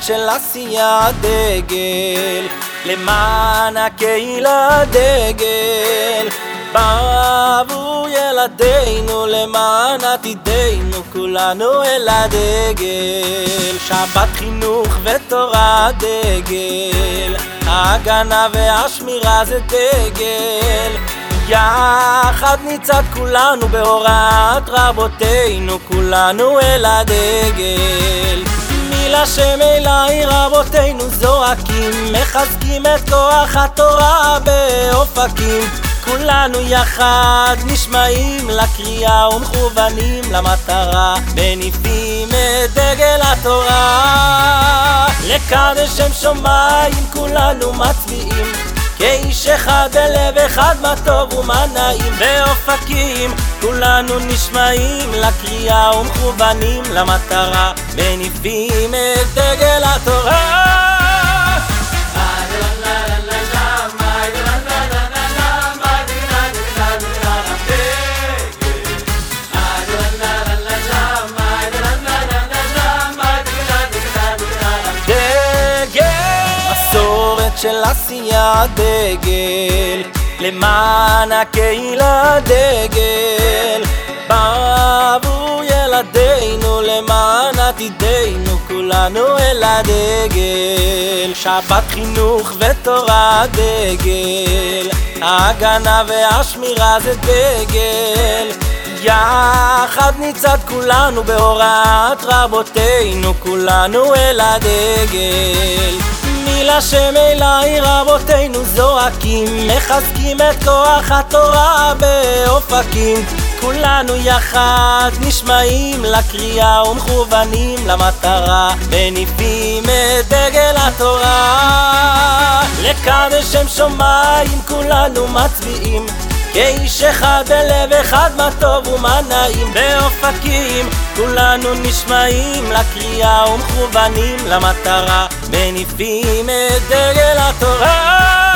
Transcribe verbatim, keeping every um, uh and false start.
של עשייה דגל, למען הקהילה דגל, בעבור ילדינו, למען עתידנו, כולנו אל הדגל. שבת חינוך ותורה דגל, ההגנה והשמירה זה דגל, יחד נצעד כולנו בהוראת רבותינו, כולנו אל הדגל. מילה שמאלי רבותינו זועקים, מחזקים את כוח התורה באופקים, כולנו יחד נשמעים לקריאה ומכוונים למטרה, מניפים את דגל התורה. לקדש שם שמיים כולנו מצביעים, כאיש אחד בלב אחד, מה טוב ומה נעים. באופקים כולנו נשמעים לקריאה ומכוונים למטרה, מניפים את דגל התורה. של עשייה דגל, למען הקהילה דגל, בעבור ילדינו, למען עתידנו, כולנו אל הדגל. שבת חינוך ותורה דגל, ההגנה והשמירה זה דגל, יחד נצעד כולנו בהוראת רבותינו, כולנו אל הדגל. מילה שמאלי רבותינו זועקים, מחזקים את כוח התורה באופקים, כולנו יחד נשמעים לקריאה ומכוונים למטרה, מניפים את דגל התורה. לקדש שם שמיים כולנו מצביעים, כאיש אחד בלב אחד, מה טוב ומה נעים. באופקים כולנו נשמעים לקריאה ומכוונים למטרה, מניפים את דגל התורה.